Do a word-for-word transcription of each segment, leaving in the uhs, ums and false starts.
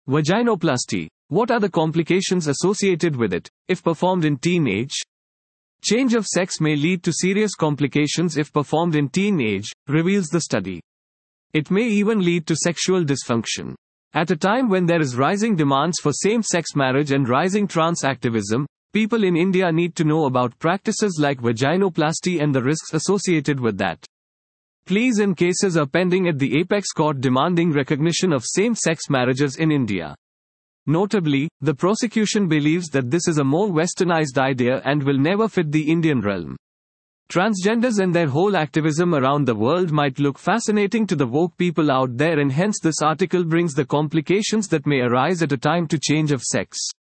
Vaginoplasty. What are the complications associated with it, if performed in teenage? Change of sex may lead to serious complications if performed in teenage, reveals the study. It may even lead to sexual dysfunction. At a time when there is rising demands for same-sex marriage and rising trans activism, people in India need to know about practices like vaginoplasty and the risks associated with that. Pleas and cases are pending at the apex court demanding recognition of same-sex marriages in India. Notably, the prosecution believes that this is a more westernized idea and will never fit the Indian realm. Transgenders and their whole activism around the world might look fascinating to the woke people out there, and hence this article brings the complications that may arise at a time to change of sex.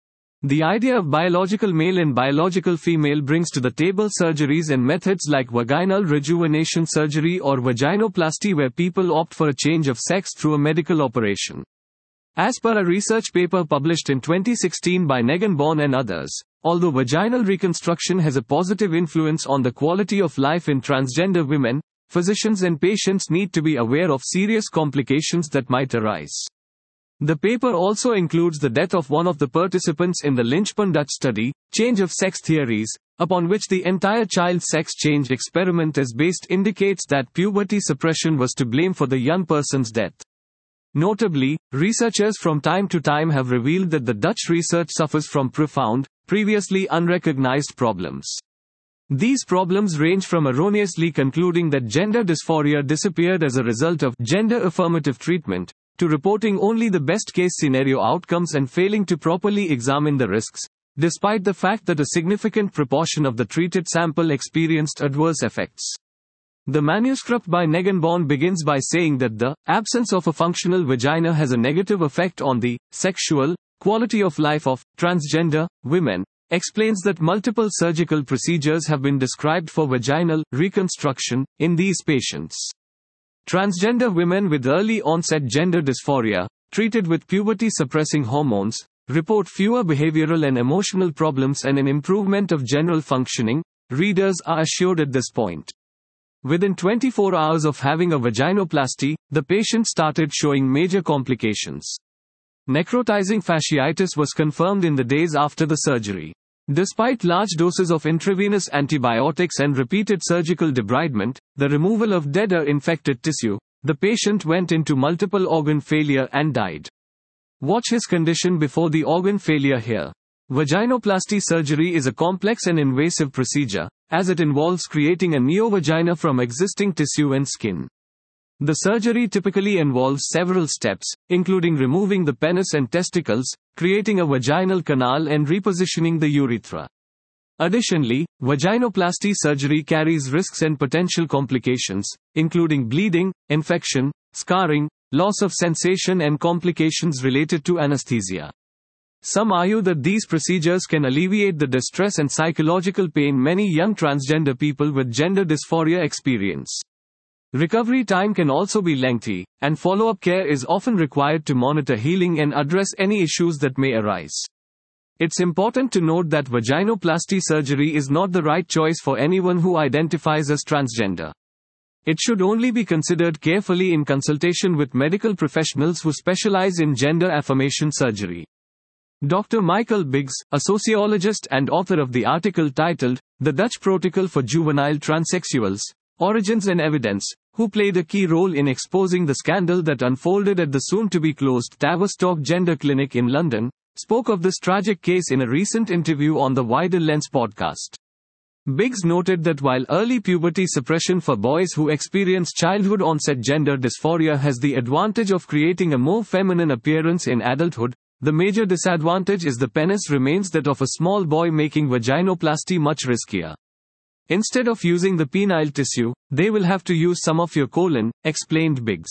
The idea of biological male and biological female brings to the table surgeries and methods like vaginal rejuvenation surgery or vaginoplasty, where people opt for a change of sex through a medical operation. As per a research paper published in twenty sixteen by Negan Bourne and others, although vaginal reconstruction has a positive influence on the quality of life in transgender women, physicians and patients need to be aware of serious complications that might arise. The paper also includes the death of one of the participants in the Lynchburn Dutch study, Change of Sex Theories, upon which the entire child sex change experiment is based, indicates that puberty suppression was to blame for the young person's death. Notably, researchers from time to time have revealed that the Dutch research suffers from profound, previously unrecognized problems. These problems range from erroneously concluding that gender dysphoria disappeared as a result of gender affirmative treatment, to reporting only the best-case scenario outcomes and failing to properly examine the risks, despite the fact that a significant proportion of the treated sample experienced adverse effects. The manuscript by Negan Bourne begins by saying that the absence of a functional vagina has a negative effect on the sexual quality of life of transgender women, explains that multiple surgical procedures have been described for vaginal reconstruction in these patients. Transgender women with early onset gender dysphoria, treated with puberty-suppressing hormones, report fewer behavioral and emotional problems and an improvement of general functioning, readers are assured at this point. Within twenty-four hours of having a vaginoplasty, the patient started showing major complications. Necrotizing fasciitis was confirmed in the days after the surgery. Despite large doses of intravenous antibiotics and repeated surgical debridement, the removal of dead or infected tissue, the patient went into multiple organ failure and died. Watch his condition before the organ failure here. Vaginoplasty surgery is a complex and invasive procedure, as it involves creating a neovagina from existing tissue and skin. The surgery typically involves several steps, including removing the penis and testicles, creating a vaginal canal and repositioning the urethra. Additionally, vaginoplasty surgery carries risks and potential complications, including bleeding, infection, scarring, loss of sensation and complications related to anesthesia. Some argue that these procedures can alleviate the distress and psychological pain many young transgender people with gender dysphoria experience. Recovery time can also be lengthy, and follow-up care is often required to monitor healing and address any issues that may arise. It's important to note that vaginoplasty surgery is not the right choice for anyone who identifies as transgender. It should only be considered carefully in consultation with medical professionals who specialize in gender affirmation surgery. Doctor Michael Biggs, a sociologist and author of the article titled, The Dutch Protocol for Juvenile Transsexuals, Origins and Evidence, who played a key role in exposing the scandal that unfolded at the soon-to-be-closed Tavistock Gender Clinic in London, spoke of this tragic case in a recent interview on the Wider Lens podcast. Biggs noted that while early puberty suppression for boys who experience childhood-onset gender dysphoria has the advantage of creating a more feminine appearance in adulthood, the major disadvantage is the penis remains that of a small boy, making vaginoplasty much riskier. Instead of using the penile tissue, they will have to use some of your colon, explained Biggs.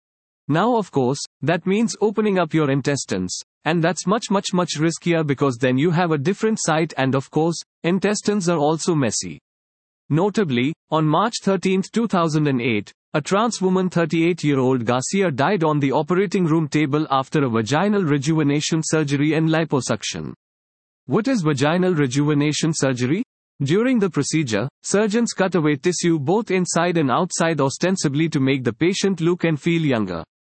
Now of course, that means opening up your intestines, and that's much much much riskier because then you have a different site, and of course, intestines are also messy. Notably, on March thirteenth two thousand eight, a trans woman thirty-eight-year-old Garcia died on the operating room table after a vaginal rejuvenation surgery and liposuction. What is vaginal rejuvenation surgery? During the procedure, surgeons cut away tissue both inside and outside ostensibly to make the patient look and feel younger.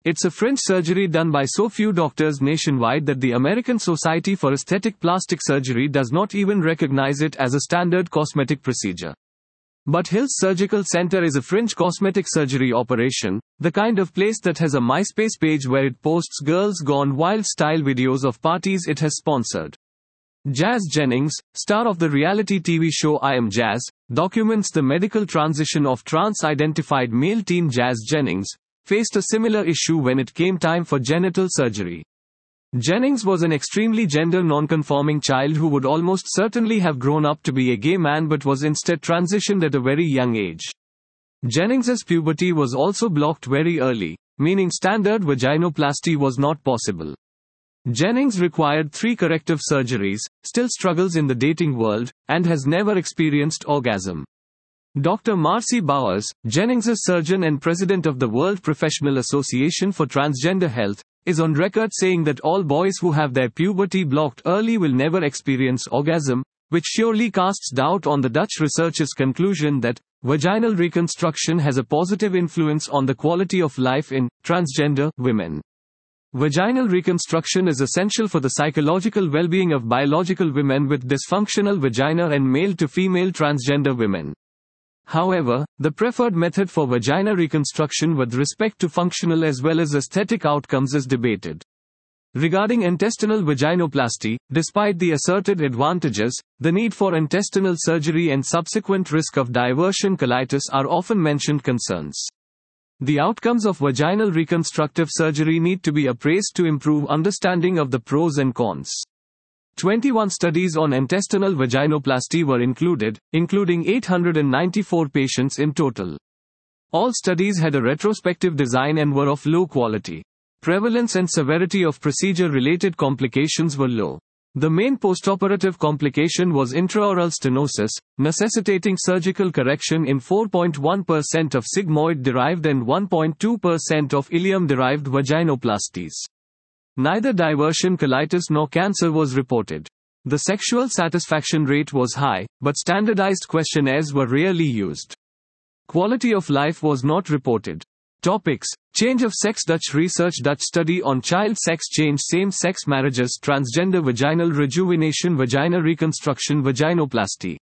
It's a fringe surgery done by so few doctors nationwide that the American Society for Aesthetic Plastic Surgery does not even recognize it as a standard cosmetic procedure. But Hills Surgical Center is a fringe cosmetic surgery operation, the kind of place that has a MySpace page where it posts girls gone wild style videos of parties it has sponsored. Jazz Jennings, star of the reality T V show I Am Jazz, documents the medical transition of trans-identified male teen Jazz Jennings, faced a similar issue when it came time for genital surgery. Jennings was an extremely gender non-conforming child who would almost certainly have grown up to be a gay man but was instead transitioned at a very young age. Jennings's puberty was also blocked very early, meaning standard vaginoplasty was not possible. Jennings required three corrective surgeries, still struggles in the dating world, and has never experienced orgasm. Doctor Marcy Bowers, Jennings's surgeon and president of the World Professional Association for Transgender Health, is on record saying that all boys who have their puberty blocked early will never experience orgasm, which surely casts doubt on the Dutch researchers' conclusion that vaginal reconstruction has a positive influence on the quality of life in transgender women. Vaginal reconstruction is essential for the psychological well-being of biological women with dysfunctional vagina and male-to-female transgender women. However, the preferred method for vagina reconstruction with respect to functional as well as aesthetic outcomes is debated. Regarding intestinal vaginoplasty, despite the asserted advantages, the need for intestinal surgery and subsequent risk of diversion colitis are often mentioned concerns. The outcomes of vaginal reconstructive surgery need to be appraised to improve understanding of the pros and cons. twenty-one studies on intestinal vaginoplasty were included, including eight hundred ninety-four patients in total. All studies had a retrospective design and were of low quality. Prevalence and severity of procedure-related complications were low. The main postoperative complication was intraoral stenosis, necessitating surgical correction in four point one percent of sigmoid-derived and one point two percent of ileum-derived vaginoplasties. Neither diversion colitis nor cancer was reported. The sexual satisfaction rate was high, but standardized questionnaires were rarely used. Quality of life was not reported. Topics: Change of sex. Dutch research. Dutch study on child sex change, same-sex marriages, transgender vaginal rejuvenation, vagina reconstruction, vaginoplasty.